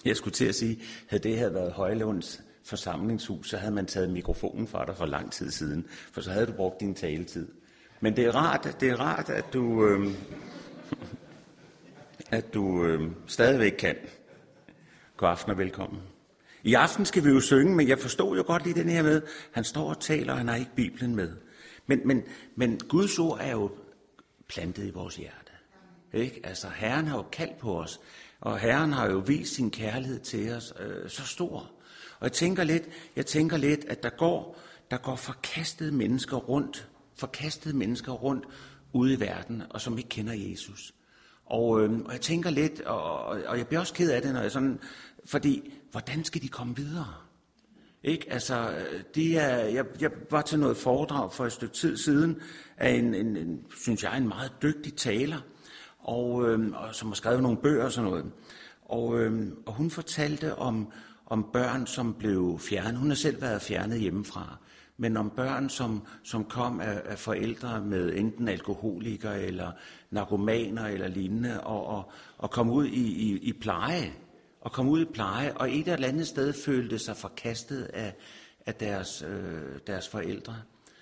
Jeg skulle til at sige, havde det havde været Højlunds forsamlingshus, så havde man taget mikrofonen fra dig for lang tid siden, for så havde du brugt din taletid. Men det er rart, at du stadigvæk kan. God aften og velkommen. I aften skal vi jo synge, men jeg forstod jo godt lige den her med, han står og taler, og han har ikke Bibelen med. Men Guds ord er jo plantet i vores hjerte. Ikke? Altså, Herren har jo kaldt på os, og Herren har jo vist sin kærlighed til os så stor. Og jeg tænker lidt, at der går forkastede mennesker rundt ude i verden, og som ikke kender Jesus. Og jeg tænker lidt, og jeg bliver også ked af det, når jeg sådan, fordi hvordan skal de komme videre? Ikke? Altså, jeg var til noget foredrag for et stykke tid siden af en synes jeg, en meget dygtig taler, og som har skrevet nogle bøger og sådan noget. Og hun fortalte om børn, som blev fjernet. Hun har selv været fjernet hjemmefra. Men om børn, som kom af forældre med enten alkoholikere eller narkomaner eller lignende, og kom ud i pleje. Og et eller andet sted følte sig forkastet af deres forældre.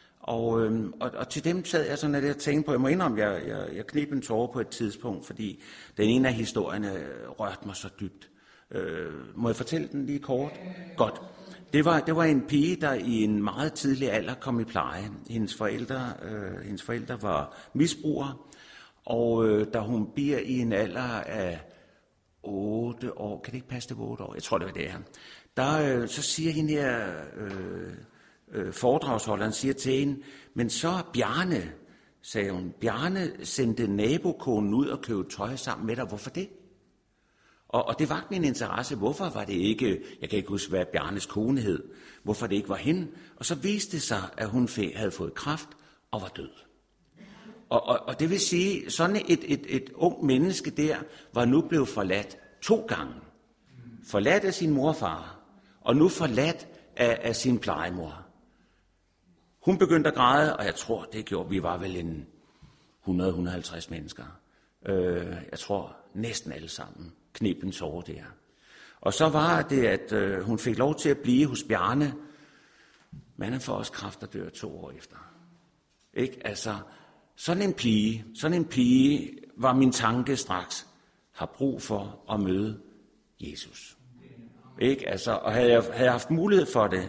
Og til dem sad jeg sådan, at jeg tænkte på, jeg må indrømme, jeg kneb en tåre på et tidspunkt, fordi den ene af historierne rørte mig så dybt. Må jeg fortælle den lige kort? Godt. Det var en pige, der i en meget tidlig alder kom i pleje. Hendes forældre var misbrugere, og da hun bliver i en alder af 8 år, kan det ikke passe det 8 år? Jeg tror, det var det her. Så siger hende her, foredragsholderen siger til hende, men så Bjarne, sagde hun, Bjarne sendte nabokonen ud og købte tøj sammen med dig. Hvorfor det? Og det vagte min interesse. Hvorfor var det ikke, jeg kan ikke huske, hvad Bjarnes kone hed, hvorfor det ikke var hende. Og så viste det sig, at hun havde fået kræft og var død. Og det vil sige, sådan et ung menneske der, var nu blevet forladt 2 gange. Forladt af sin mor og far, og nu forladt af sin plejemor. Hun begyndte at græde, og jeg tror, det gjorde, vi var vel en 100-150 mennesker. Jeg tror næsten alle sammen kneb en tåre der. Og så var det, at hun fik lov til at blive hos Bjarne. Manden får også kræft og dør 2 år efter. Ikke? Altså, sådan en pige var min tanke straks, har brug for at møde Jesus. Ikke? Altså, og havde jeg haft mulighed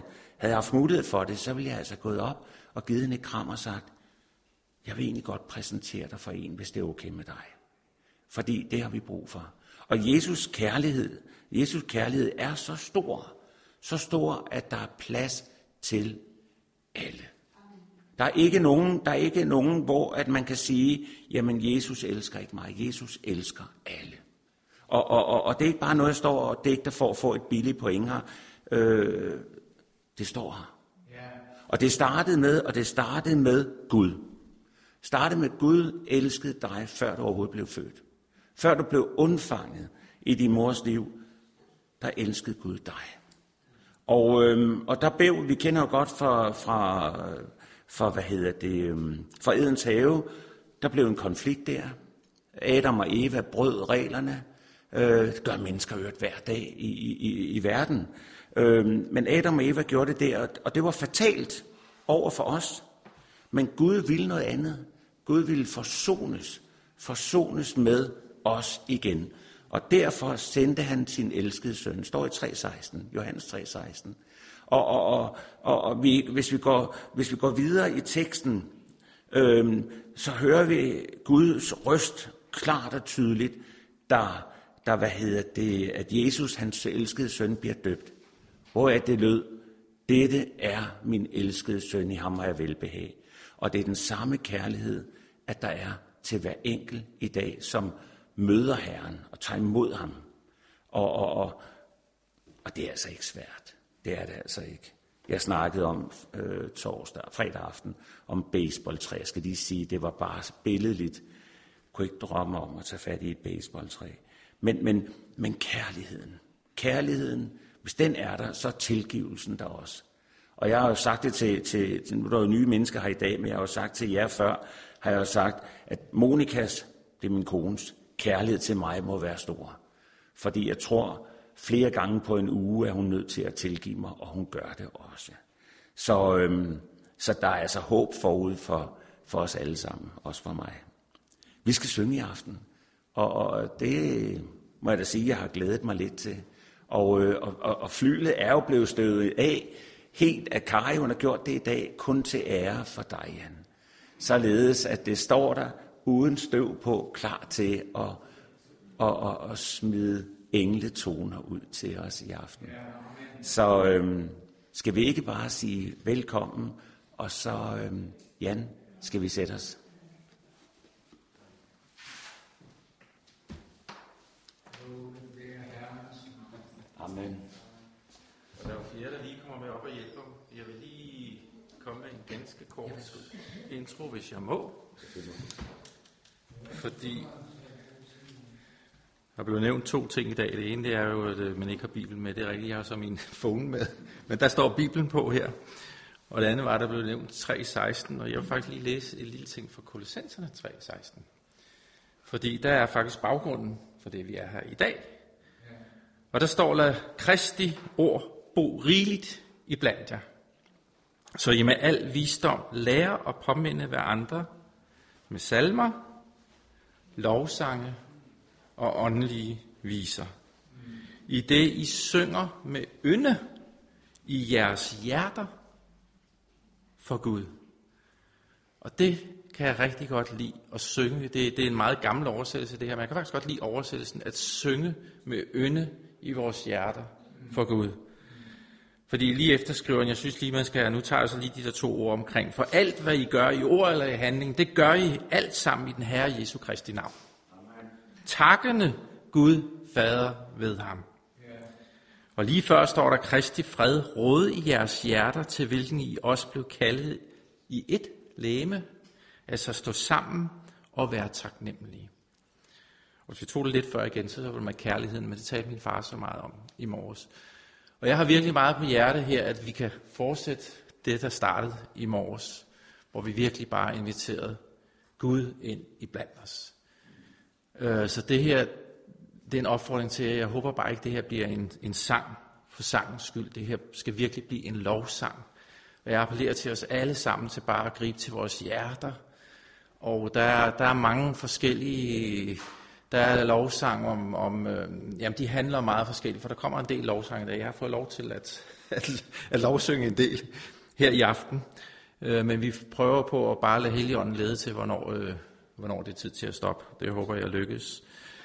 for det, så ville jeg altså gået op og givet hende et kram og sagt, jeg vil egentlig godt præsentere dig for en, hvis det er okay med dig. Fordi det har vi brug for. Og Jesus kærlighed er så stor, at der er plads til alle. Der er ikke nogen, hvor at man kan sige, jamen Jesus elsker ikke mig, Jesus elsker alle. Og det er ikke bare noget, jeg står og digter for at få et billigt point her. Det står her. Og det startede med Gud. Startede med Gud elskede dig, før du overhovedet blev født. Før du blev undfanget i din mors liv, der elskede Gud dig. Og der blev, vi kender jo godt fra Edens have, der blev en konflikt der. Adam og Eva brød reglerne. Det gør mennesker øvrigt hver dag i verden. Men Adam og Eva gjorde det der, og det var fatalt over for os. Men Gud ville noget andet. Gud ville forsones med os igen. Og derfor sendte han sin elskede søn. Står i 3:16, Johannes 3:16. Og hvis vi går videre i teksten, så hører vi Guds røst klart og tydeligt, at Jesus, hans elskede søn, bliver døbt. Hvor er det lød? Dette er min elskede søn, i ham har jeg velbehag. Og det er den samme kærlighed, at der er til hver enkelt i dag, som møder Herren og tager imod ham. Og det er altså ikke svært. Det er det altså ikke. Jeg snakkede om fredag aften om baseballtræ. Jeg skal lige sige, det var bare billedligt. Jeg kunne ikke drømme om at tage fat i et baseballtræ. Men kærligheden, hvis den er der, så er tilgivelsen der også. Og jeg har jo sagt det til nu er der jo nye mennesker her i dag, men jeg har jo sagt til jer før, har jeg jo sagt, at Monikas, det er min kones, kærlighed til mig må være stor. Fordi jeg tror, flere gange på en uge er hun nødt til at tilgive mig, og hun gør det også. Så der er altså håb forud for os alle sammen, også for mig. Vi skal synge i aften, og det må jeg da sige, jeg har glædet mig lidt til. Og flylet er jo blevet støvet af helt af Kari, hun har gjort det i dag, kun til ære for dig, Jan. Således at det står der uden støv på, klar til at smide engletoner ud til os i aften. Så skal vi ikke bare sige velkommen, og så Jan, skal vi sætte os. Amen. Og der er jo flere, der lige kommer med op og hjælper. Jeg vil lige komme med en ganske kort intro, hvis jeg må. Fordi der blev nævnt 2 ting i dag. Det ene det er jo, at man ikke har Bibelen med. Det er rigtigt, jeg har så min phone med. Men der står Bibelen på her. Og det andet var, der blev nævnt 3:16. Og jeg vil faktisk lige læse en lille ting fra Kolossenserne 3:16. Fordi der er faktisk baggrunden for det, vi er her i dag. Og der står, lad Kristi ord bo rigeligt i blandt jer. Så I med al visdom lærer og påminde hver andre med salmer, lovsange og åndelige viser. I det I synger med ynde i jeres hjerter for Gud. Og det kan jeg rigtig godt lide at synge. Det er en meget gammel oversættelse det her, men jeg kan faktisk godt lide oversættelsen at synge med ynde i vores hjerter for Gud. Fordi lige efter skriver jeg synes lige, man skal, nu tager jeg så lige de der 2 ord omkring, for alt hvad I gør i ord eller i handling, det gør I alt sammen i den Herre Jesu Kristi navn. Takkende Gud Fader ved ham. Og lige før står der Kristi fred råde i jeres hjerter, til hvilken I også blev kaldet i et legeme, altså stå sammen og være taknemmelige. Og hvis vi tog det lidt før igen, så var det med kærligheden, men det talte min far så meget om i morges. Og jeg har virkelig meget på hjerte her, at vi kan fortsætte det, der startede i morges, hvor vi virkelig bare inviterede Gud ind i blandt os. Så det her, det er en opfordring til, jeg håber bare ikke, det her bliver en sang for sangens skyld. Det her skal virkelig blive en lovsang. Og jeg appellerer til os alle sammen til bare at gribe til vores hjerter. Og der er mange forskellige. Der er lovsang jamen de handler meget forskelligt, for der kommer en del lovsang i dag. Jeg har fået lov til at lovsynge en del her i aften. Men vi prøver på at bare lade Helligånden lede til, hvornår det er tid til at stoppe. Det håber jeg lykkes.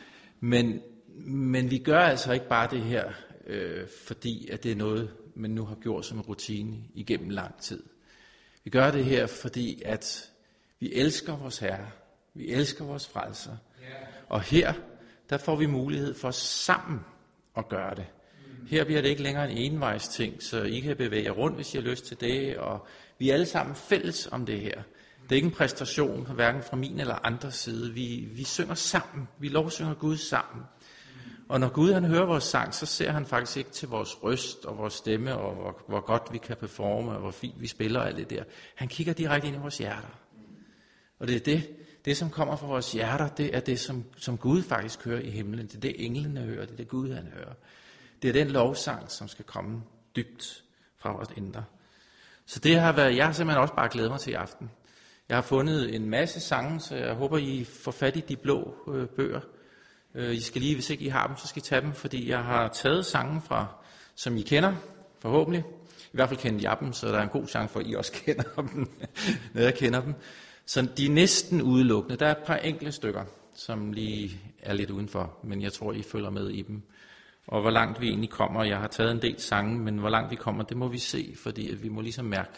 Men vi gør altså ikke bare det her, fordi at det er noget, man nu har gjort som en rutine igennem lang tid. Vi gør det her, fordi at vi elsker vores Herre. Vi elsker vores frelser. Og her, der får vi mulighed for sammen at gøre det. Her bliver det ikke længere en envejs ting, så I kan bevæge jer rundt, hvis I har lyst til det. Og vi er alle sammen fælles om det her. Det er ikke en præstation, hverken fra min eller andres side. Vi synger sammen. Vi lovsynger Gud sammen. Og når Gud han hører vores sang, så ser han faktisk ikke til vores røst og vores stemme, og hvor godt vi kan performe, og hvor fint vi spiller og alt det der. Han kigger direkte ind i vores hjerter. Og det er det som kommer fra vores hjerter, det er det, som Gud faktisk hører i himlen. Det er det, englene hører, det er det, Gud han hører. Det er den lovsang, som skal komme dybt fra vores indre. Så det har været, jeg har simpelthen også bare glædet mig til i aften. Jeg har fundet en masse sange, så jeg håber, I får fat i de blå bøger. I skal lige, hvis ikke I har dem, så skal I tage dem, fordi jeg har taget sange fra, som I kender, forhåbentlig. I hvert fald kender jeg dem, så der er en god chance for, at I også kender dem, når jeg kender dem. Så de er næsten udelukkende. Der er et par enkelte stykker, som lige er lidt udenfor, men jeg tror, I følger med i dem. Og hvor langt vi egentlig kommer, jeg har taget en del sange, men hvor langt vi kommer, det må vi se, fordi at vi må ligesom mærke,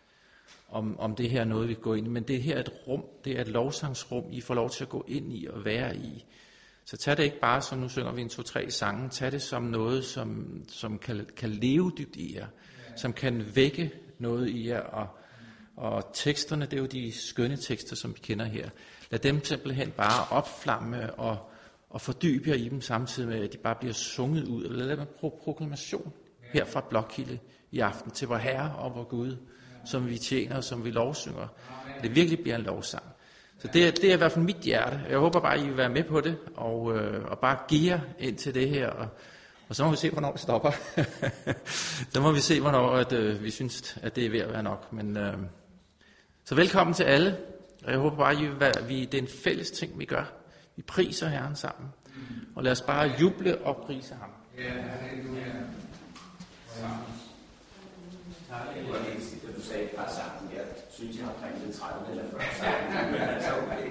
om det her er noget, vi går ind i. Men det her er et rum, det er et lovsangsrum, I får lov til at gå ind i og være i. Så tag det ikke bare som, nu synger vi en 2-3 sange, tag det som noget, som kan leve dybt i jer, som kan vække noget i jer, og teksterne, det er jo de skønne tekster, som vi kender her. Lad dem simpelthen bare opflamme og fordybe jer i dem, samtidig med, at de bare bliver sunget ud. Eller lad dem proklamation her fra Blokhilde i aften til vor Herre og vor Gud, som vi tjener og som vi lovsynger. Det virkelig bliver en lovsang. Så det er i hvert fald mit hjerte. Jeg håber bare, I vil være med på det, og bare give jer ind til det her, Og så må vi se, hvornår det stopper. Så må vi se, hvornår at, vi synes, at det er ved at være nok. Men, så velkommen til alle. Og jeg håber bare, at det er en fælles ting, vi gør. Vi priser Herren sammen. Og lad os bare juble og prise ham. Ja, halleluja. Det var helt sikkert, at du sagde et par sammen. Jeg synes, jeg har kringet 30 eller 40 sammen. Men altså, okay.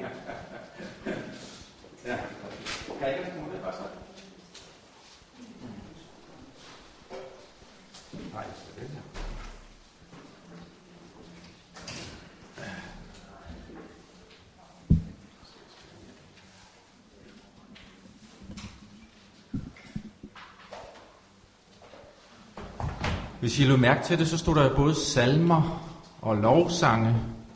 Ja. Kan jeg ikke komme det bare så? Nej, det er det. Hvis I lå mærke til det, så stod der både salmer og lovsange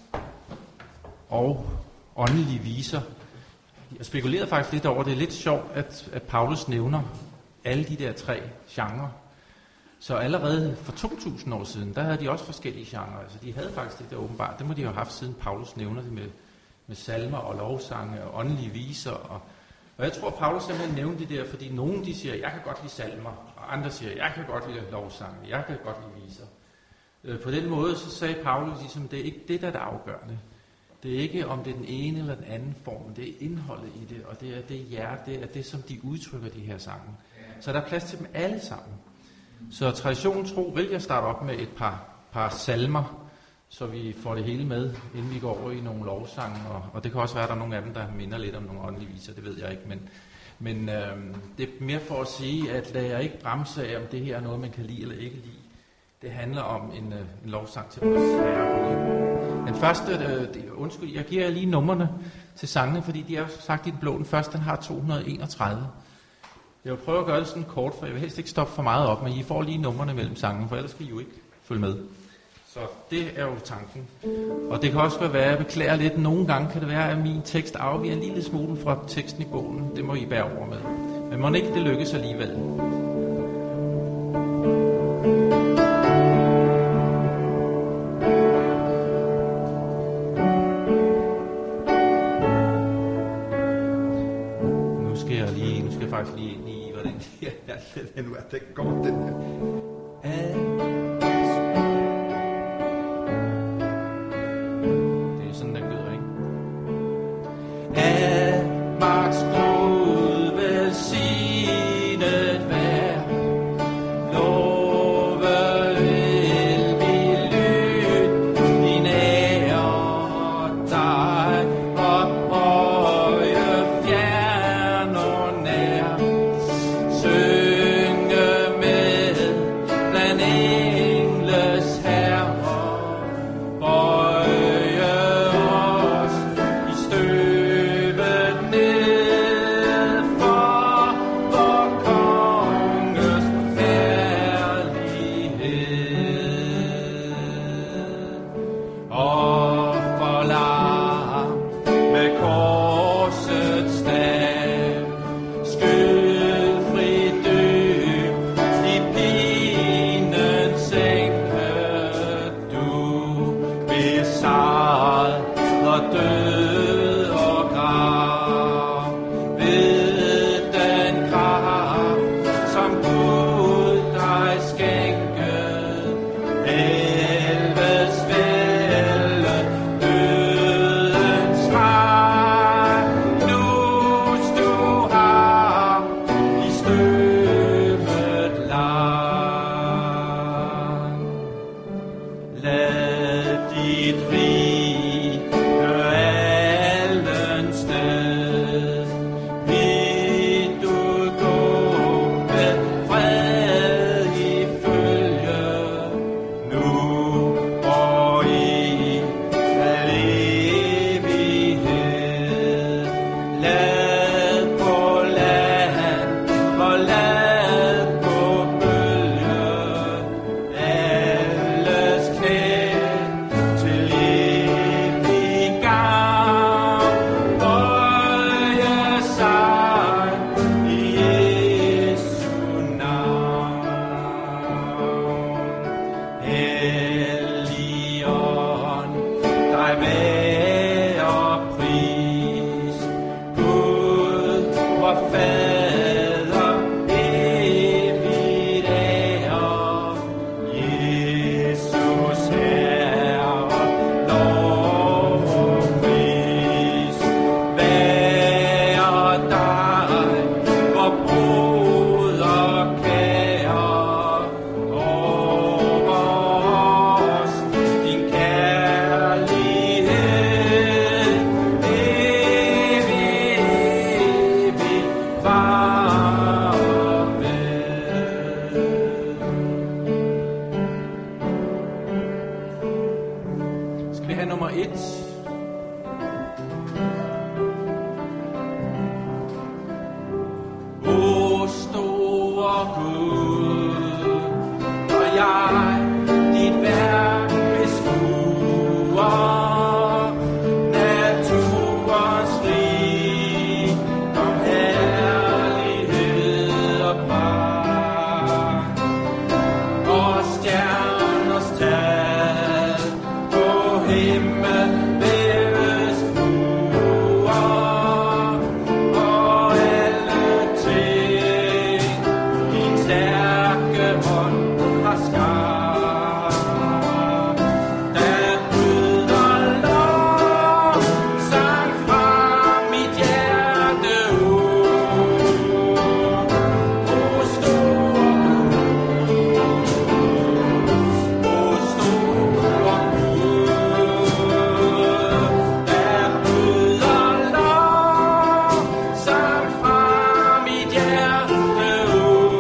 og åndelige viser. Jeg spekulerede faktisk lidt over, det er lidt sjovt, at Paulus nævner alle de der 3 genrer. Så allerede for 2000 år siden, der havde de også forskellige genrer. Altså de havde faktisk det der åbenbart. Det må de have haft, siden Paulus nævner det med salmer og lovsange og åndelige viser. Og jeg tror, Paulus simpelthen nævnte det der, fordi nogen de siger, jeg kan godt lide salmer, og andre siger, jeg kan godt lide lovsange, jeg kan godt lide viser. På den måde, så sagde Paulus ligesom, det er ikke det, der er det afgørende. Det er ikke, om det er den ene eller den anden form, det er indholdet i det, og det er det hjerte, det er det, som de udtrykker, de her sange. Så der er plads til dem alle sammen. Så traditionen tro vil jeg starte op med et par salmer, så vi får det hele med, inden vi går over i nogle lovsange. Og det kan også være, at der er nogle af dem, der minder lidt om nogle åndelige viser, det ved jeg ikke. Men det er mere for at sige, at lad jeg ikke bremse af, om det her er noget, man kan lide eller ikke lide. Det handler om en lovsang til vores Herre Gud. Den første, undskyld, jeg giver jer lige numrene til sangene, fordi de er sagt i den blå. Den første, den har 231. Jeg vil prøve at gøre det sådan kort, for jeg vil helst ikke stoppe for meget op, men I får lige numrene mellem sangene, for ellers skal I jo ikke følge med. Så det er jo tanken. Og det kan også være, at jeg beklager lidt. Nogle gange kan det være, at min tekst afviger en lille smule fra teksten i bogen. Det må I bære over med. Men må ikke det lykkes alligevel. Nu skal jeg faktisk lige ind i, hvordan den nu er. Den går, den her. Synge med blandt store Gud, og jeg dit værk beskuer, naturens rigdom, herlighed og pragt, og stjerners tal på himmel væves buer, og alle ting din stærke hånd har skabt. Der bryder lovsang fra mit hjerte ud. O store Gud, o store Gud, der bryder lovsang fra mit hjerte ud.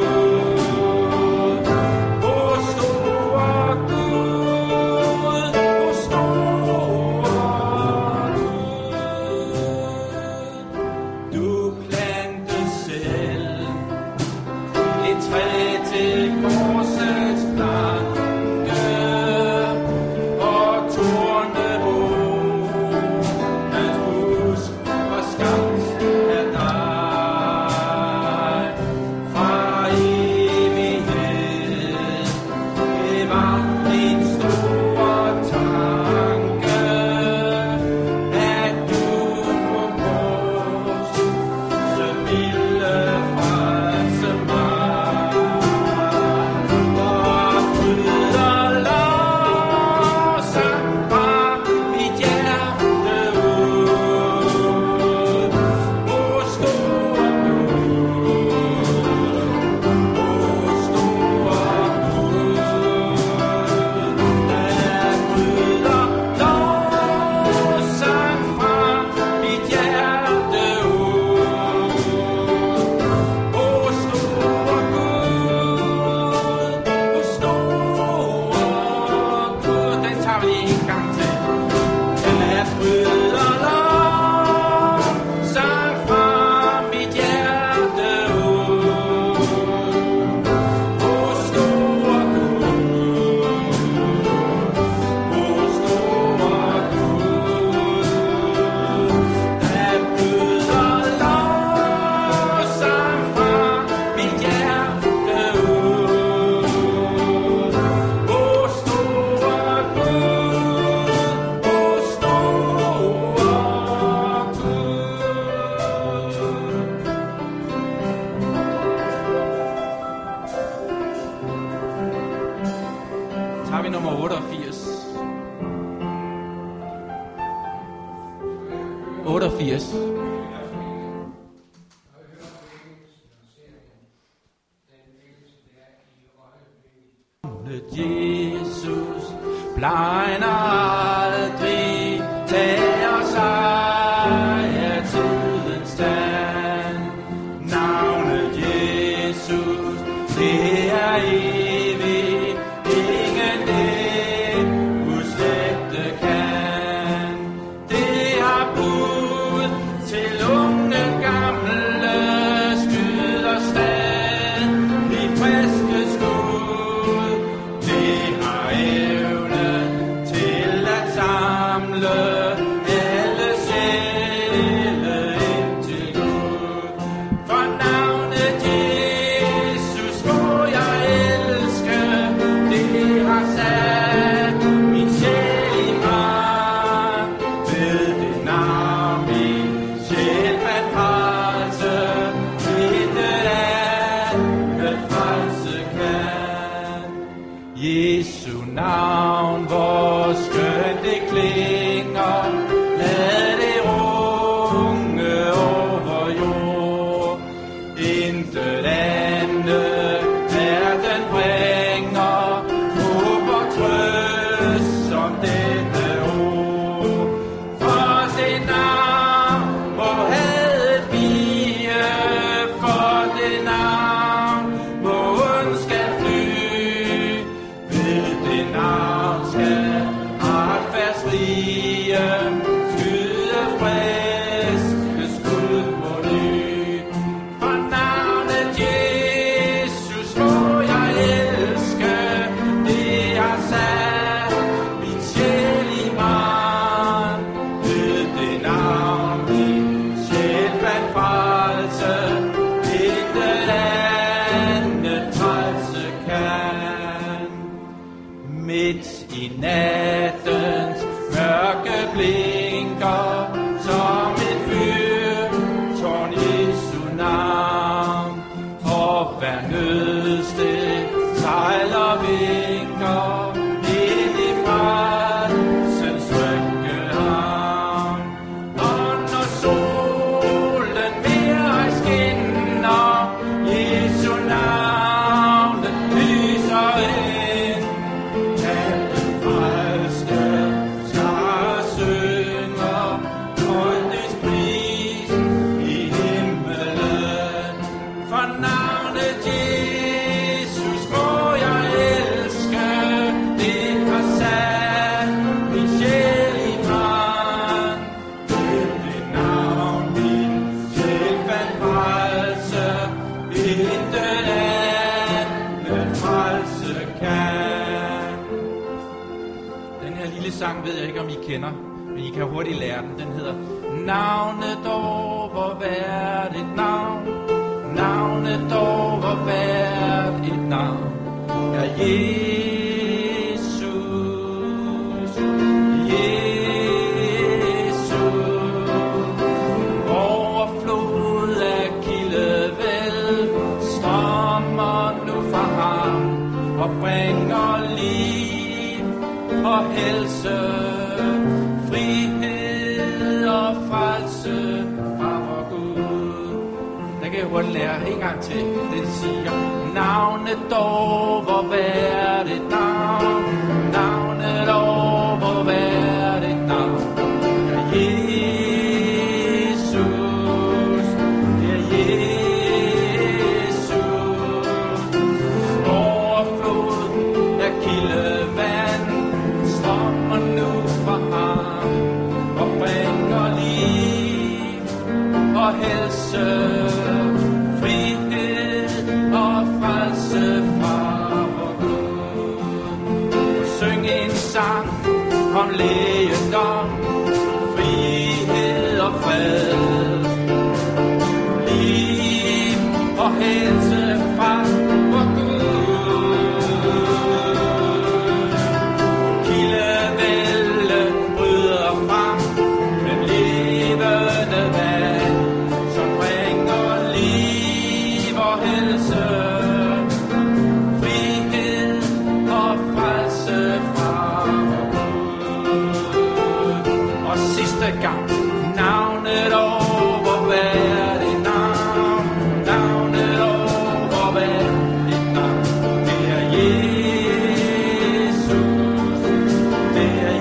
O store Gud, o store Gud. Du plantede selv et træ til korsets planke, og tornebuskens busk var skabt af dig. Fra evighed, det var din store tanke, at du på korset ville frelse mig. Og bryder lovsang fra mit hjerte ud. O store Gud, o store Gud, der bryder lovsang fra mit hjerte ud. O store Gud, o store Gud. Den tager vi en gang til. Der bryder lovsang fra mit hjerte ud. O store Gud, o store Gud, der bryder lovsang fra mit hjerte ud. O store Gud, o store Gud. Tager vi nummer 88. 88. Jesus blegner aldrig, tager sig af tidens stand. Navnet Jesus, det er evigt, ingen det udslætte kan. Det har bud til unge gamle, skyder stadig friske skud. Det har evne til at samle alle sjæle ind til Gud. For navnet Jesus må jeg elske, det har sat min sjæl i brand. Ved det navn min sjæl fandt frelse, intet andet frelse kan. Jesu navn, hvor skønt det klinger, lad det runge over jord. Intet andet verden bringer, håb og trøst som dette ord. For det navn må hadet vige, for det navn må ondskab fly. Ved det navn skal retfærdsrige skyde friske skud på ny. For navnet Jesus i nattens mørke blinker som et fyrtårn Jesu navn. Og hver nødsted sejler vinker ind i frelsens trygge havn. Og når solen mere skinner, Jesu navn den lyser ind. Alle frelste skare synger højdes pris i himmelen. For navnet Jesus må jeg elske, det har sat min sjæl i brand. Det navn min sjæl fandt frelse, intet andet frelse kan. Den her lille sang ved jeg ikke, om I kender, men I kan hurtigt lære den. Den hedder Navnet dog, hvor hvert et navn. Navnet dog, hvor hvert et navn. Ja, Jesus, Jesus. Overflod af kildevæld strømmer nu fra ham og bringer liv og helse, frihed og frelse fra vor Gud. Den kan jeg hurtigt lære en gang til. Den siger, navnet dog, hvor hvert et navn. Navnet dog, hvor hvert et navn. Ja, Jesus, ja, Jesus. Overflod af kildevand strømmer nu fra ham og bringer liv og helse, frihed og frelse fra vor Gud. Syng en sang om lægedom, frihed og fred, liv og helse fra vor Gud. Kildevælde bryder frem med levende vand, som bringer liv og helse, frihed og frelse fra vor Gud. Og sidste gang, navnet over hvert et navn, navnet over hvert et navn. Det er Jesus, det er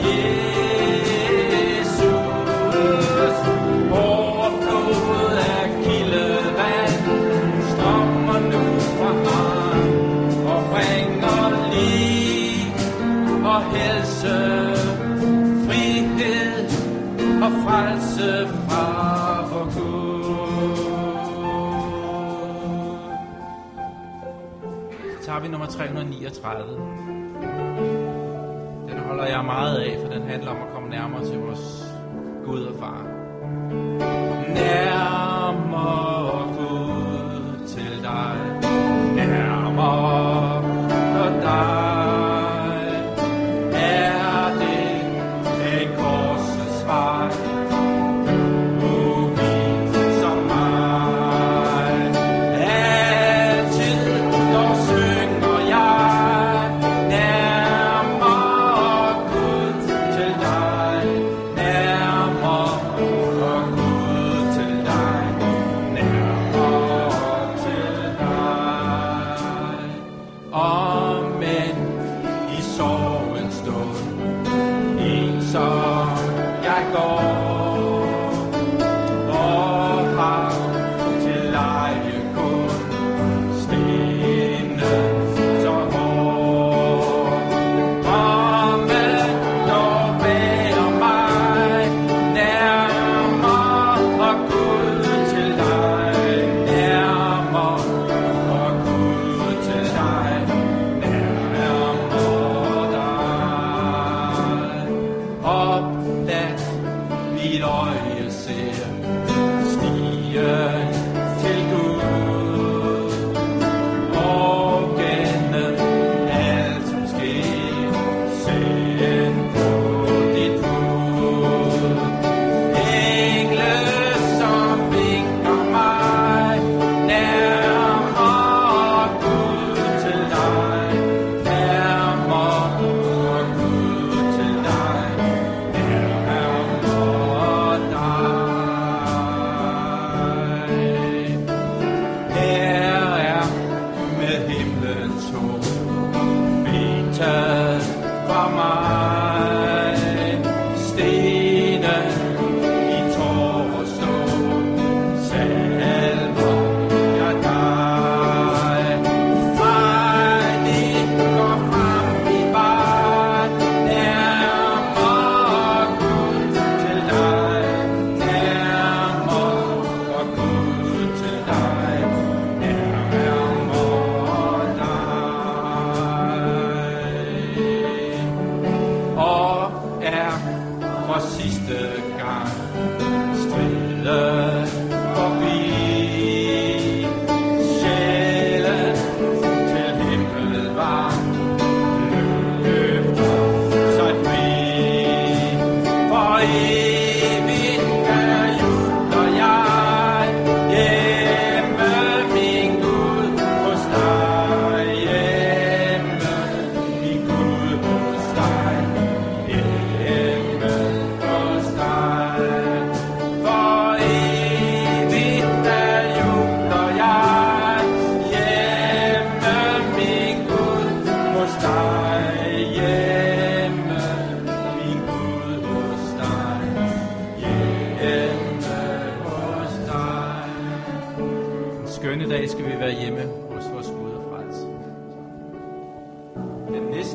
Jesus. Overflod af kildevand strømmer nu fra ham og bringer liv og helse, frihed og frelse fra vor Gud. Så tager vi nummer 339. Den holder jeg meget af, for den handler om at komme nærmere til vores Gud og Far. Nærmere Gud til dig, nærmere dig, er det en korsets vej, uvildt som mig. Altid dog synger jeg, nærmere Gud til dig, nærmere Gud til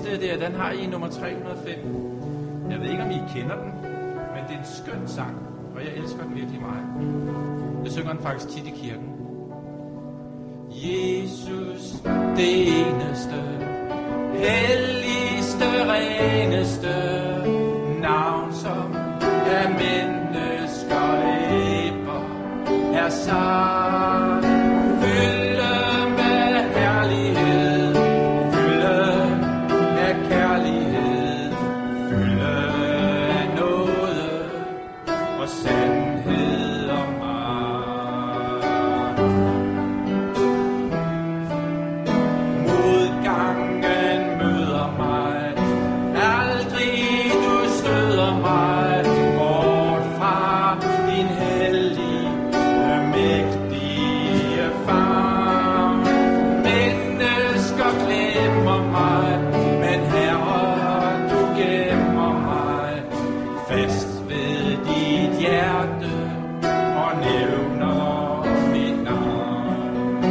sidste der, den har I nummer 305. Jeg ved ikke, om I kender den, men det er en skøn sang, og jeg elsker den virkelig meget. Jeg synger den faktisk tit i kirken. Jesus, det eneste, helligste, reneste navn, som af mennesker læber, er sang, fylde med herlighed, fylde af kærlighed, fylde af nåde og sandhed og magt. Modgangen møder mig, aldrig du støder mig bort fra din hellige, mægtige favn. Mennesker glemmer mig, men Herre, du gemmer mig fast ved dit hjerte og nævner mit navn.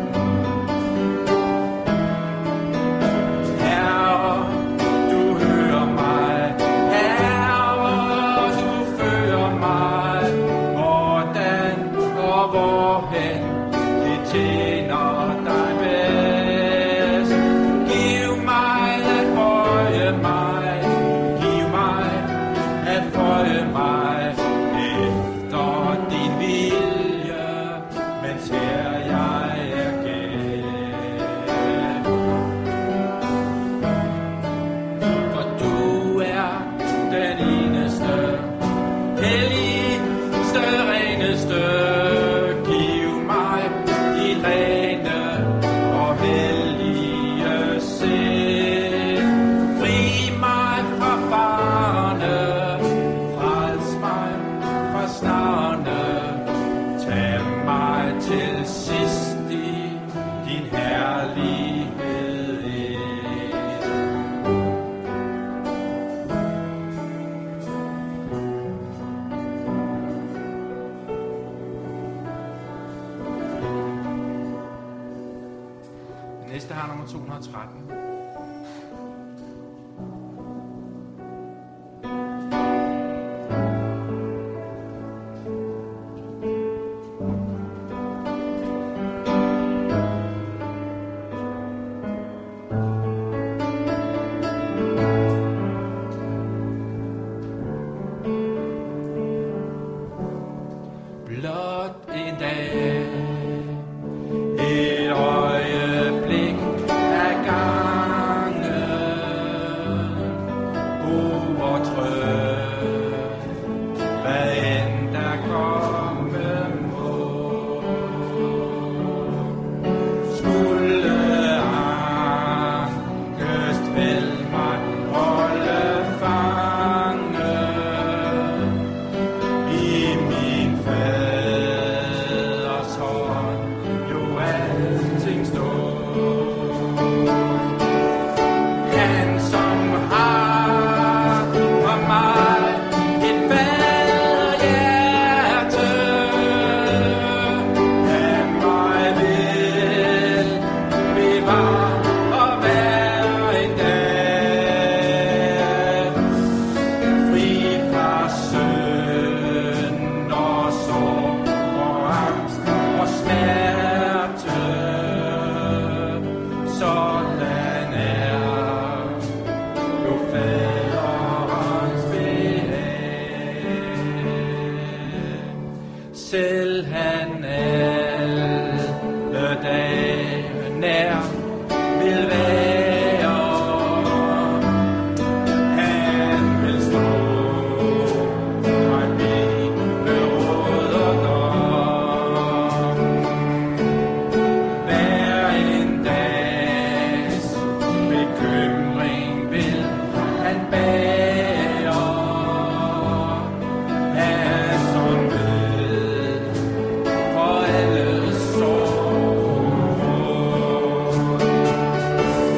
Herre, du hører mig, Herre, du fører mig, hvordan og hvorhen det tjener dig bedst. Giv mig at bøje mig, giv mig at føje mig efter din vilje, mens her jeg er gæst. For du er den eneste, helligste, reneste. Giv mig dit rene og hellige sind. Fri mig fra farerne, frels mig fra snarene. Tag mig til sidst i din herlighed ind. Den næste har nummer 213. Blot en dag, et øjeblik af gangen, hvor trygt, hvad end der komme må. Skulle angst vel mig holde fange i min faders hånd, jo alting står. Han som har for mig et faderhjerte, han mig vil bevare og være en dag fri fra synd og sorg og angst og smerte. Sådan er jo faderens behag. Selv han alle dage nær vil være, han vil stå mig ved råd og dom. Hver en dags bekymring vil han bære, han som ved for alle sår.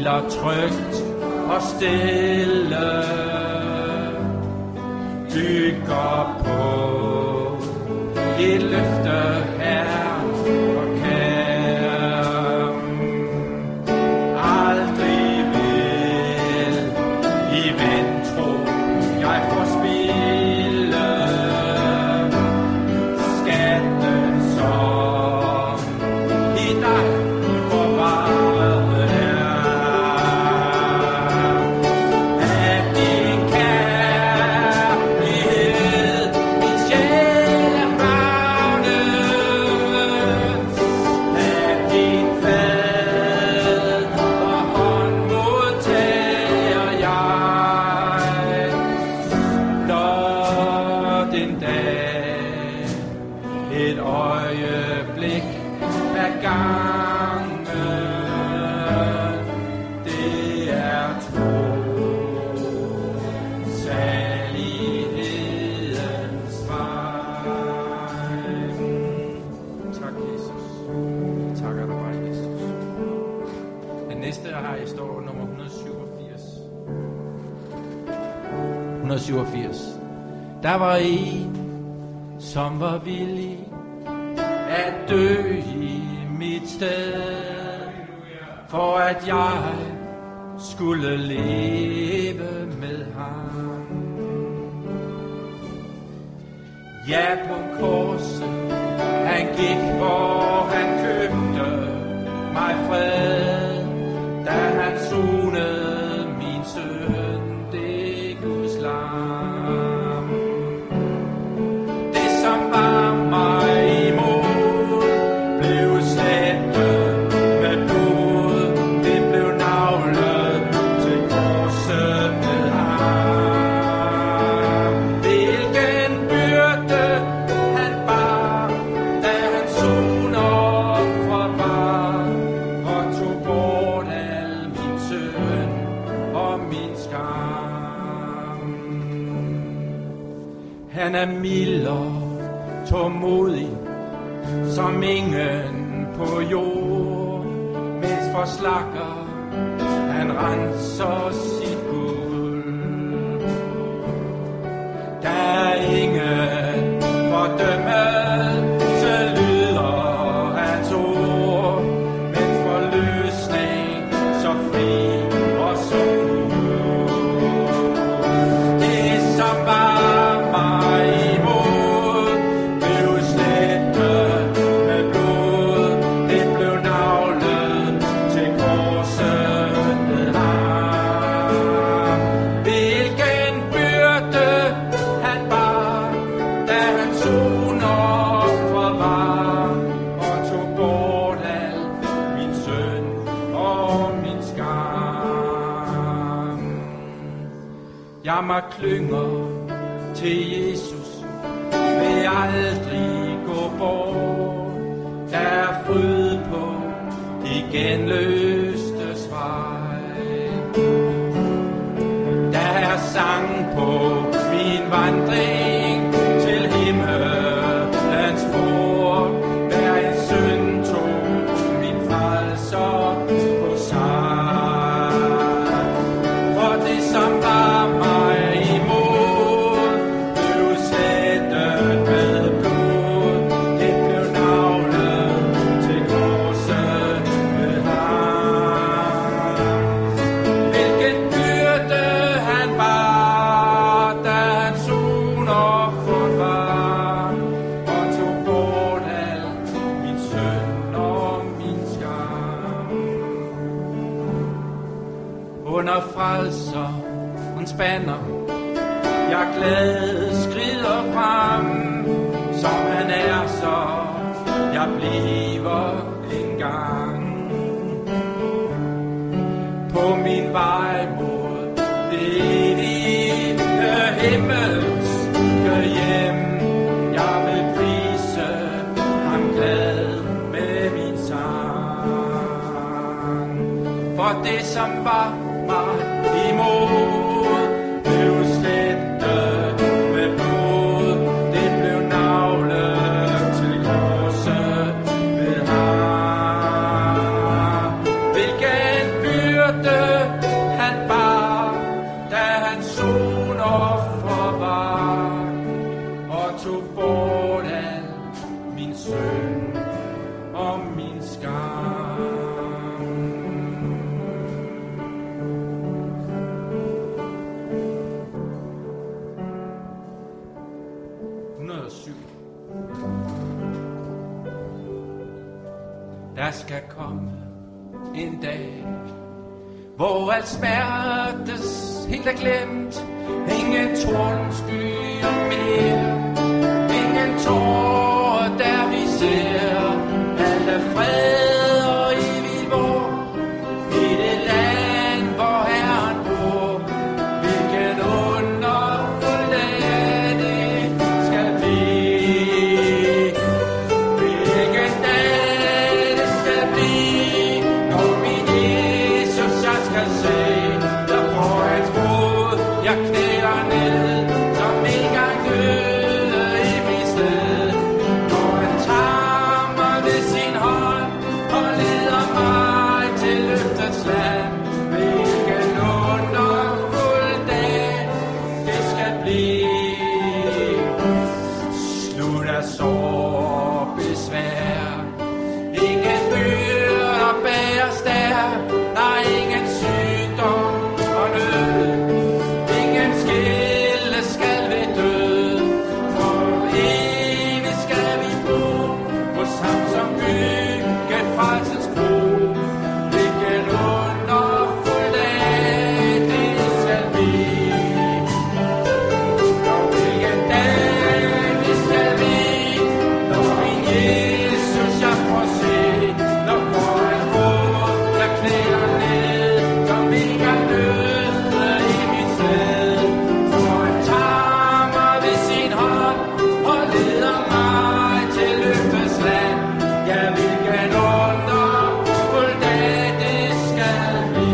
hviler trygt og stille, bygger på et løfte her og kær. Aldrig vil i vantro jeg forspilde skatten som i dig forvaret er. Af din kærlighed min sjæl er fanget, af din fad og hånd modtager jeg. Blot en dag, et øjeblik af gangen, det er tro, salighedens vej. Tak, Jesus. Vi takker dig bare, Jesus. Den næste her står nummer 187. 187. Der var en, som var villig at dø i mit sted, for at jeg skulle leve med ham. Ja, på korset han gik, hvor han købte mig fred, da han sonede min synd, det er Guds lam. Det som var mig imod blev slettet med blod, det blev naglet til korset med ham. Hvilken byrde han bar, da han sonoffer var, og tog bort al min synd og min skam. Han er mild og tålmodig som ingen på jord, mens forslakker han renser sit guld. Der er ingen fordømmelse, lyder hans ord, men forløsning så fri og så fuld. Det som var mig imod blev slettet med blod, det blev naglet til korset med ham. Hvilken byrde han bar, da han sonoffer var, og tog bort al min synd og min skam. Jeg mig klynger til Jesus, vil aldrig gå bort. Der er fryd på de genløstes vej. Der er sang på min vandring til himmelens port. Hver en synd tog min frelser på sig. For det som var mig imod blev slettet med blod, det blev naglet til korset med ham. Hvilken byrde han bar, da han sonoffer var, og tog bort al min synd og min skam. Under frelserens banner jeg glad skrider frem, som han er, så jeg bliver engang. På min vej mod det evige himmelske hjem, jeg vil prise ham glad med min sang. For det som var mig imod blev slettet med blod, det blev naglet til korset ved ham. Hvilken byrde Der skal komme en dag, hvor alt smertes helt er glemt. Ingen tordenskyer mere, ingen tårer der vi ser. Alt er fred og evig vor, i det land hvor Herren bor. Hvilken underfuld dag det skal blive. Hvilken dag det skal blive, når min Jesus jeg skal se. Der får hans fod, jeg knæler ned, som en gang døde i mit sted. Når han tager mig ved sin hånd og leder mig til løftets land. Hvilken underfuld dag det skal blive. Slut af sår besvær, ingen byrder bæres der. Der er ingen sygdom og nød, ingen skille skal vi dø. For evigt skal vi bo hos ham som bygget frelsens bro. Hvilken underfuld dag det skal blive. Og hvilken dag det skal blive, når min Jesus jeg får se. Når får han fod, jeg knæler ned, som en gang døde i mit sted. For han tager mig ved sin hånd og leder mig til løftets land. Ja, hvilken underfuld dag det skal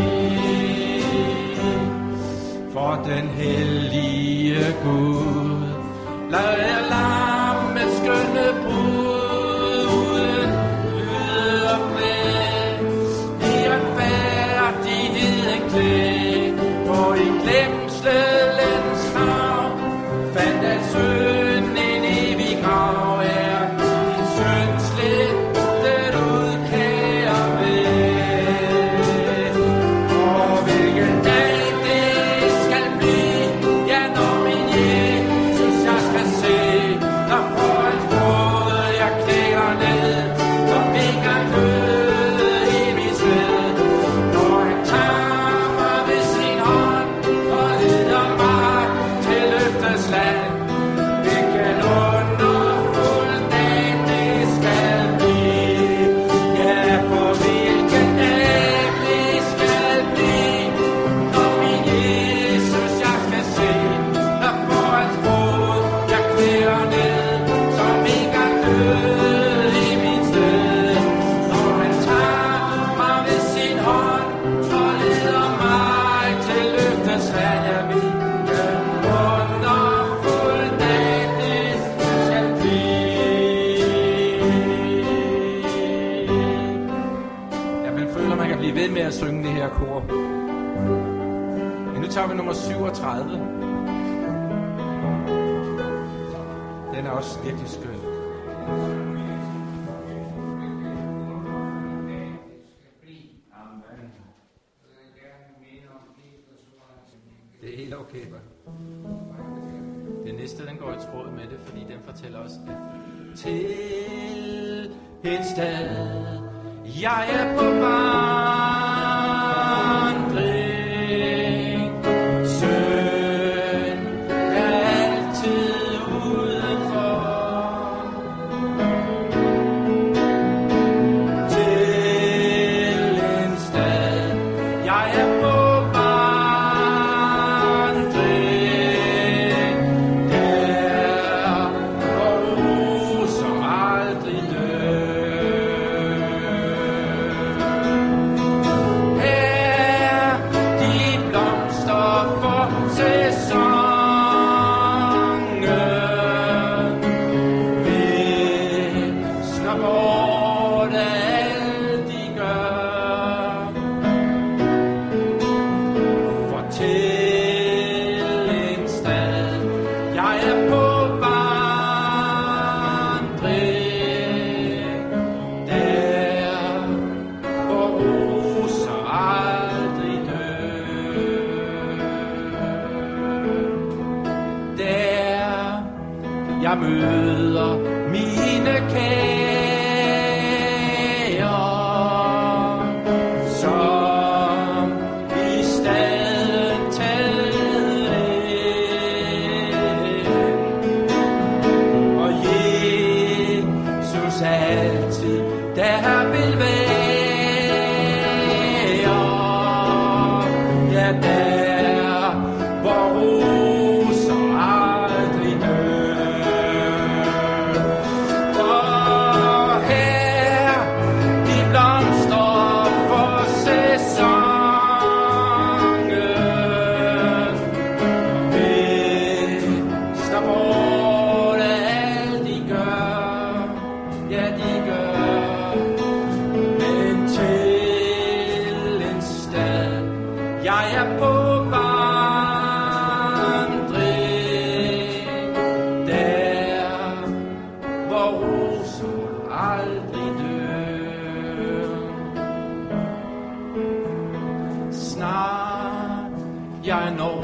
blive. For den hellige Gud lader lammet skønne brud uden lyd og blæk, i retfærdigheden klædt. For i glemselens navn fandt al synd en evig grav. Er din synd slettet ud, kære ven. Og hvilken dag det skal blive, ja, når min Jesus jeg skal se. Der får hans fod, jeg knæler ned, som en gang døde i mit sted. Når han tager mig ved sin hånd og leder mig til løftets land. Hvilken underfuld dag det skal blive. Ja, for hvilken dag det skal blive, når min Jesus jeg skal se. Der får hans fod, jeg knæler ned, som en gang døde i mit sted. Når han tager mig ved sin hånd og leder mig til løftets land. Ja, hvilken underfuld dag det skal blive. Ja, man føler, man kan blive ved med at synge det her kor. Men nu tager vi nummer 37. Den er også virkelig skøn. Det er helt okay, hva'? Det næste, den går i tråd med det, fordi den fortæller os, at til et sted, jeg er på vandring. Synd er altid udenfor. Til en sted, jeg er på vandring. Der hvor roser aldrig dør. Her de blomster for sæsonen visner bort alt de gør. For til en sted, jeg er på vandring. Der hvor roser aldrig dør. Der jeg møder mine kære.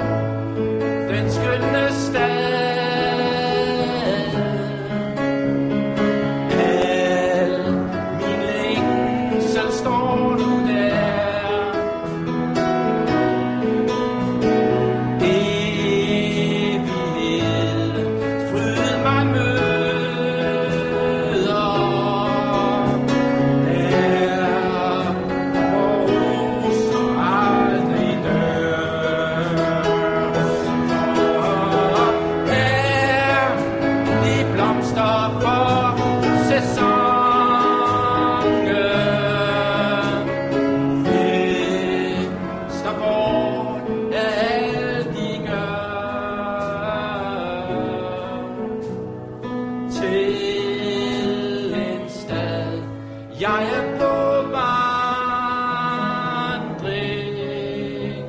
den skønne stad. Al min længsel står nu der. Evighed, fryd mig møder. Der, hvor roser aldrig dør. Der, de blomster for sæsonen. Fester bort af alt de gør. Til en stad, jeg er på vandring.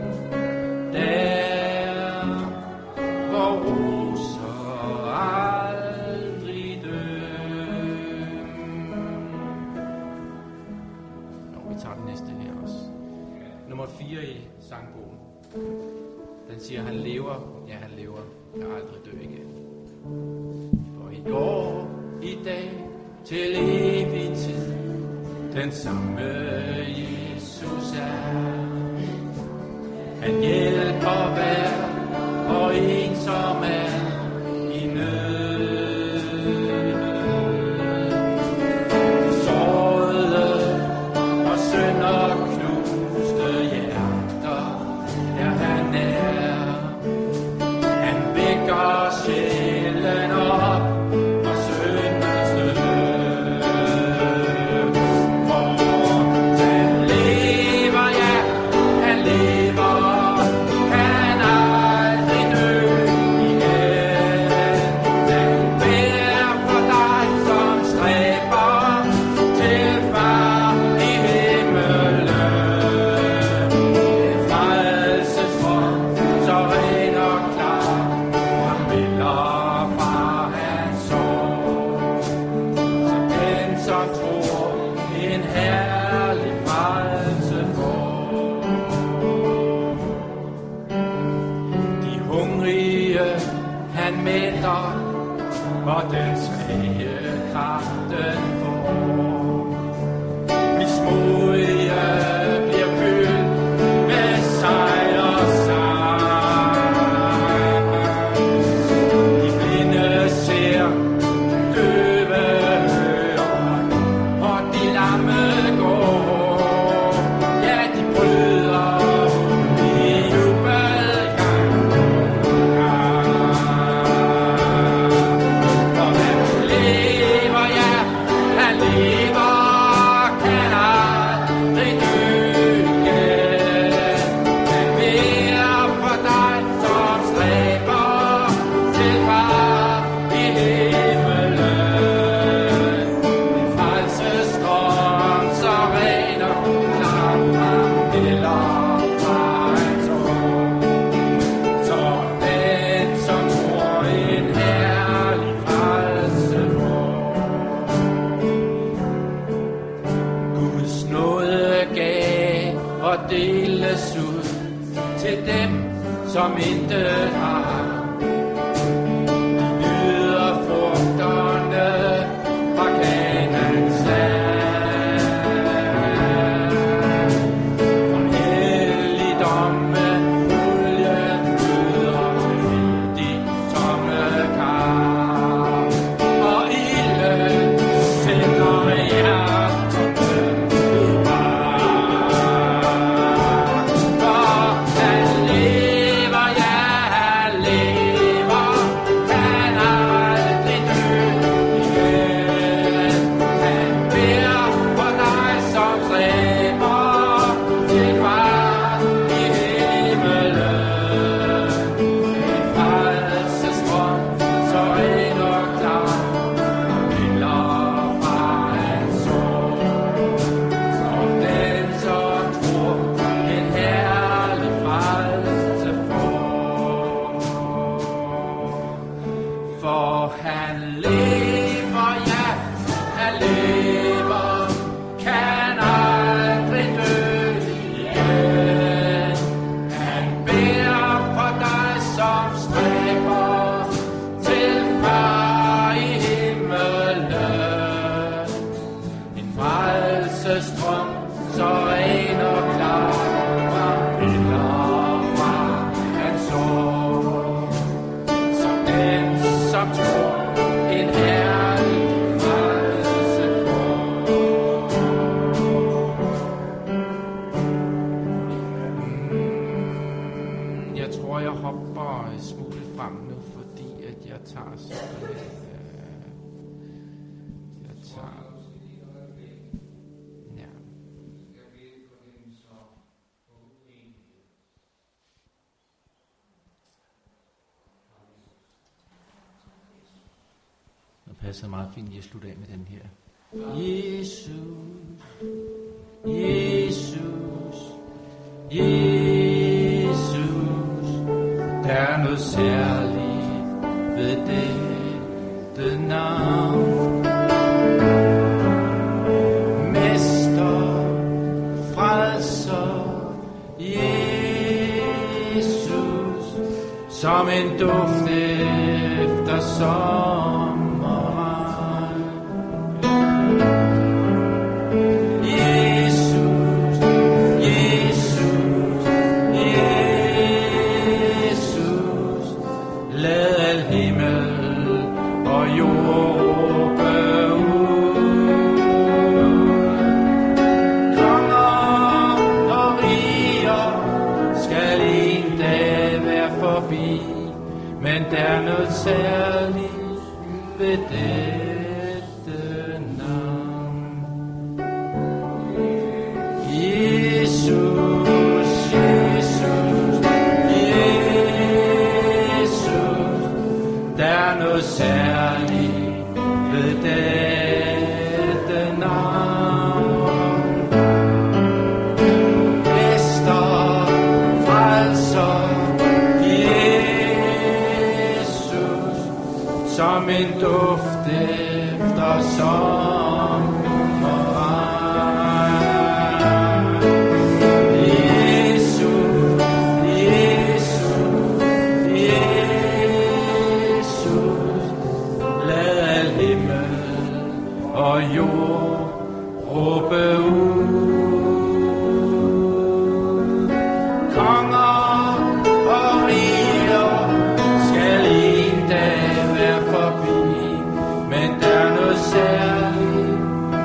Der, hvor roser aldrig dør. Og vi tager den næste her også. Nummer 4 i sangbogen. Den siger, han lever, ja han lever, kan aldrig dø igen. For i går, i dag, til evig tid, den samme Jesus er. Han hjælper hver og en, som er i nød. De sårede og sønderknuste hjerter, er han nær. Han vækker sjælen op fra syndens død. For han lever, ja, han lever, kan aldrig dø igen. Den beder for dig, som stræber til far i himmelen. En frelsesfront, så ren og klar, han vælger fra hans sorg. Så den, som tror, en herlig frelse får. De hungrige, han mætter, og den svage kraften får. Mismodige bliver fyldt med sejrsang. De blinde ser, døve hører, og de lamme går. Ja, de bryder i jubelgang. For han lever, ja, han lever, kan aldrig dø igen. Han beder for dig, som stræber til far i himmelen. En frelsesstrøm, så ren og klar, fremvælger fra hans ord. Så den, som tror, en herlig frelse får. Guds nåde gav og deles ud til dem, som intet har. De nyder frugterne fra Kanaans land. For helligdommen olien flyder til de tomme kar. Og ilden sætter hjerterne i brand. For han lever, ja han lever. tror, jeg hopper en smule frem nu, fordi at jeg tager simpelthen... Det passer meget fint lige at slutte af med den her. Jesus, Jesus, Jesus, der er noget særligt ved dette navn. Mester, frelser, Jesus, som en duft efter sommer. Men der er noget særligt ved dette navn. Jesus, Jesus, Jesus, der er noget særligt ved dette navn. Mester, frelser, som en duft efter sommeren. Jesus, Jesus, Jesus, lad al himmel og jord råbe ud. Konger og riger skal en dag være forbi, men der er noget særligt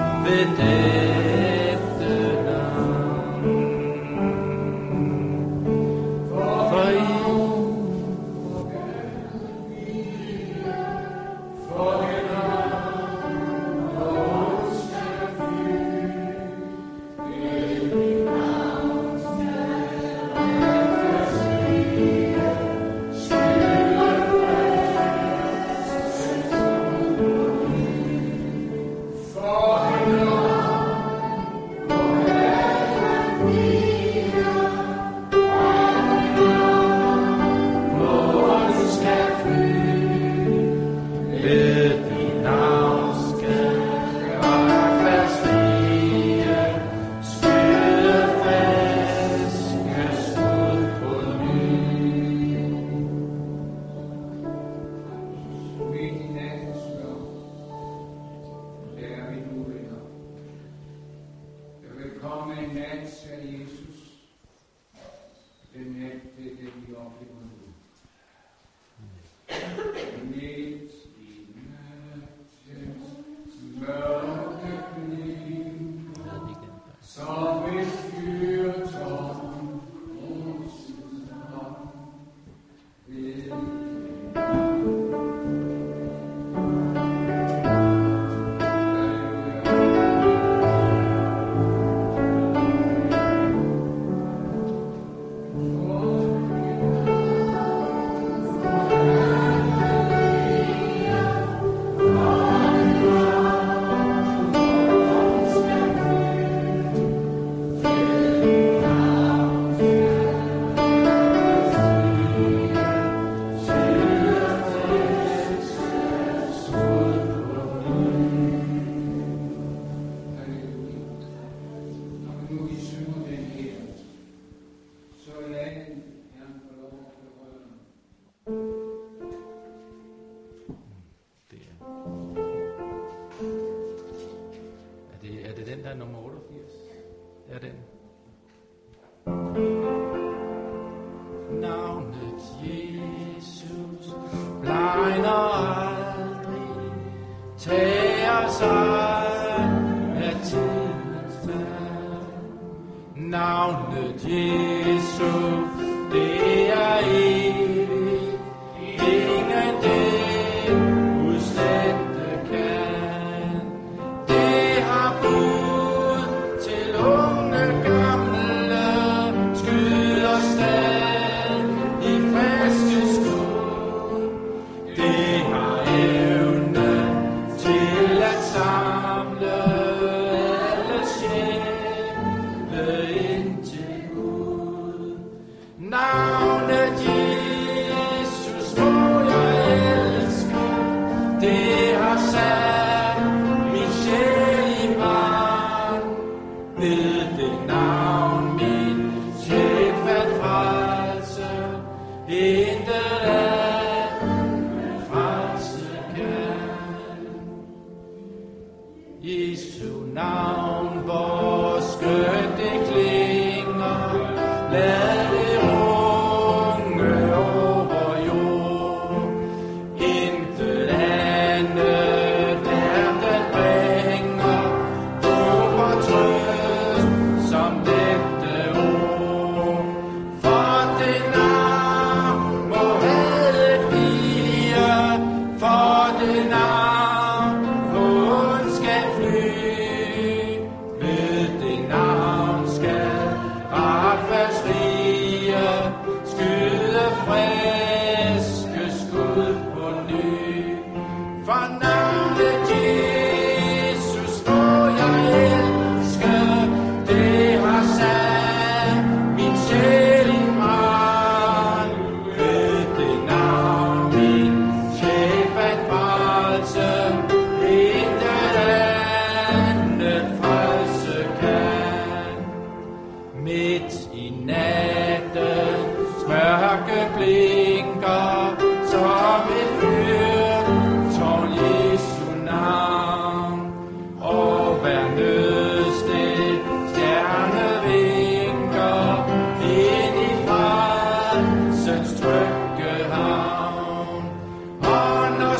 intet andet frelse kan. Jesu navn, hvor skønt det klinger, lad det runge over jord. Intet andet verden bringer, håb og trøst som dette ord. For det navn må hadet vige, for det navn hvor ondskab fly. Ved det navn skal retfærdsrige skyde friske skud på ny. For navnet Jesus, hvor jeg elsker, det har sat min sjæl i brand. Ved det navn min sjæl fandt frelse, intet andet frelse kan. Midt i nattens mørke blinker som et fyrtårn Jesu navn. Og hver nødsted stjerne vinker ind i frelsens trygge havn. Og når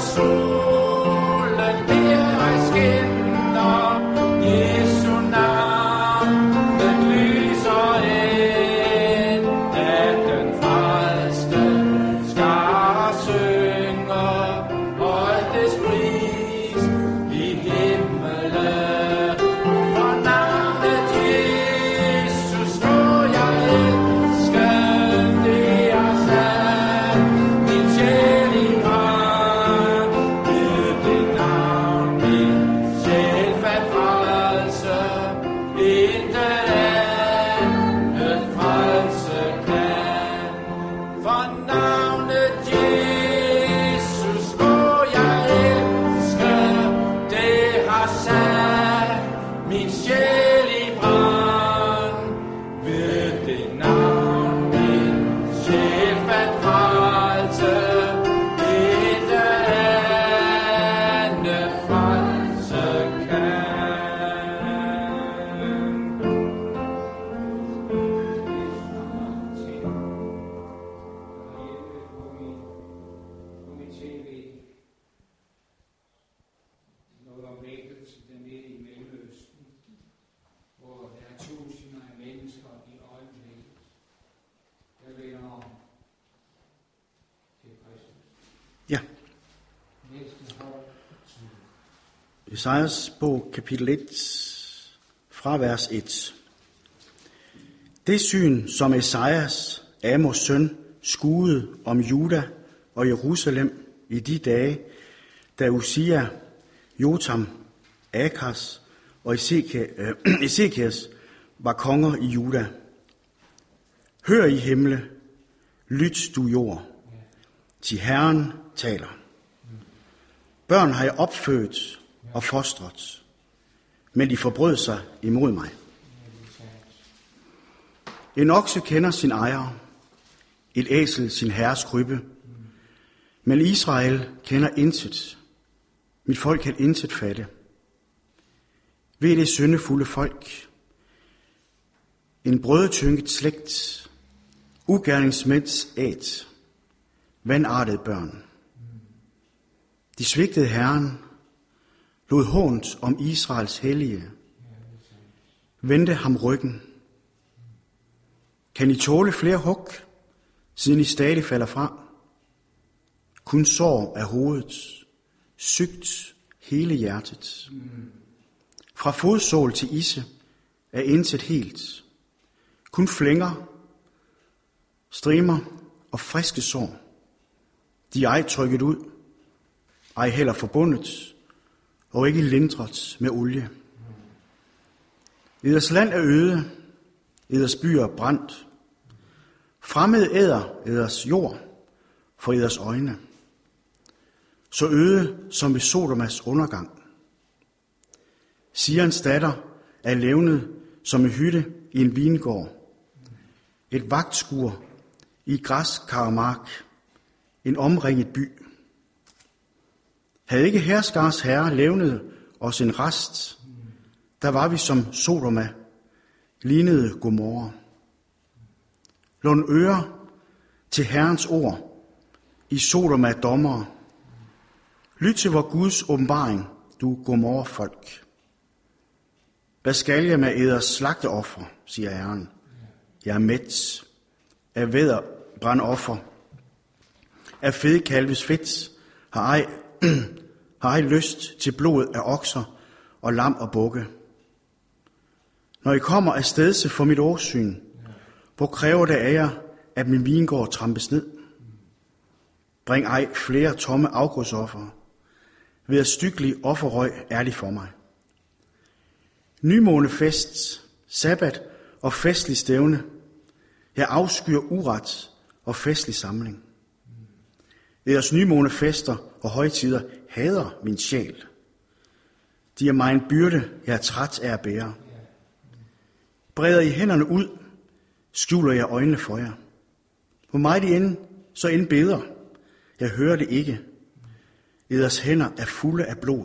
solen her skinner, Jesu navn den lyser ind, at den frelste skare synger højdes pris i himmelen. For navnet Jesus, hvor jeg elsker, det har sat min sjæl i brand. Ved det navn min sjæl fandt frelse, intet andet frelse kan. For navnet Jesus, hvor jeg elsker, det har sat min sjæl i brand. Ved det navn min sjæl fandt frelse, intet andet frelse kan. på mit tv noget om vækkelse dernede i Mellemøsten, hvor der er tusinder af mennesker i øjeblikket, der vender om til Kristus. Ja. Næste hold. Esajas bog, kapitel 1, fra vers 1. Det syn, som Esajas, Amos søn, skuede om Juda og Jerusalem i de dage, da Usia, Jotam, Akas og Ezekias var konger i Juda. Hør i himle, lyt du jord, til Herren taler. Børn har jeg opfødt og fostret, men de forbrød sig imod mig. En okse kender sin ejer, et æsel sin herres krybbe, men Israel kender intet. Mit folk kan intet fatte. Ved det syndefulde folk, en brødetynget slægt, ugerningsmænds æt, vandartede børn. De svigtede Herren, lod hånt om Israels hellige, vendte ham ryggen. Kan I tåle flere hug, siden I stadig falder fra? Kun sår af hovedet, sygt hele hjertet. Fra fodsål til isse er intet helt. Kun flænger, strimer og friske sår. De er ej trykket ud, ej heller forbundet, og ikke lindret med olie. Eders land er øde, eders byer brændt. Fremmed æder eders jord for eders øjne. Så øde som ved Sodomas undergang. Sions datter er levnet som en hytte i en vingård. Et vagtskur i græskar og mark, en omringet by. Havde ikke herskars herre levnet os en rest, der var vi som Sodoma, lignede Gomorra. Lån øre til Herrens ord, i Sodoma dommere. Lyt til vor Guds åbenbaring, du Gomorra-folk. Hvad skal jeg med eders slagteoffer, siger Herren. Jeg er mæt af vædderbrandoffer, af fedekalves fedt, har ej lyst til blodet af okser og lam og bukke. Når I kommer af stedse for mit åsyn, hvor kræver det af jer, at min vingård trampes ned? Bring ej flere tomme afgudsoffer, ved at stykkelig offerrøg er de for mig. Nymånefest, sabbat og festlig stævne, jeg afskyer uret og festlig samling. Eders nymånefester og højtider hader min sjæl. De er mig en byrde, jeg er træt af at bære. Breder I hænderne ud, skjuler jeg øjnene for jer. Hvor meget I end, så end beder, jeg hører det ikke. Eders hænder er fulde af blod.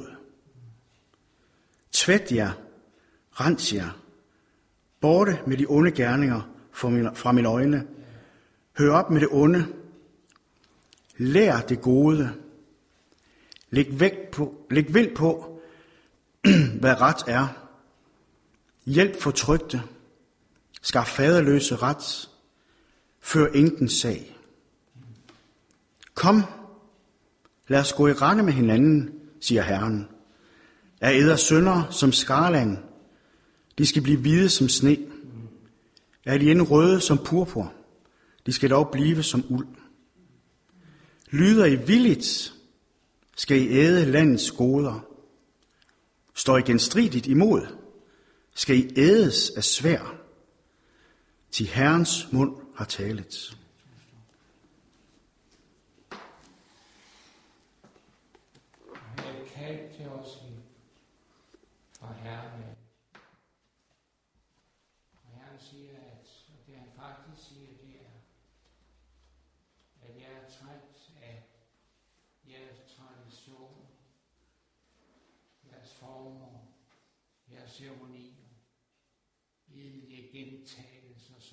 Tvæt jer, rens jer, borte med de onde gerninger fra mine øjne. Hør op med det onde. Lær det gode. Læg vind på, hvad ret er. Hjælp fortrykte. Skaf faderløse ret. Før enkens sag. Kom, lad os gå i rande med hinanden, siger Herren. Er eders sønner som skarland, de skal blive hvide som sne. Er de end røde som purpur, de skal dog blive som uld. Lyder I villigt, skal I æde landets goder. Står I genstridigt imod, skal I ædes af svær. Til Herrens mund har talet. Kald til os fra Herren. Og Herren siger, at det han faktisk siger, det er, at jeg er træt af jeres tradition, jeres former, jeres ceremonier, egentlige gentagelser,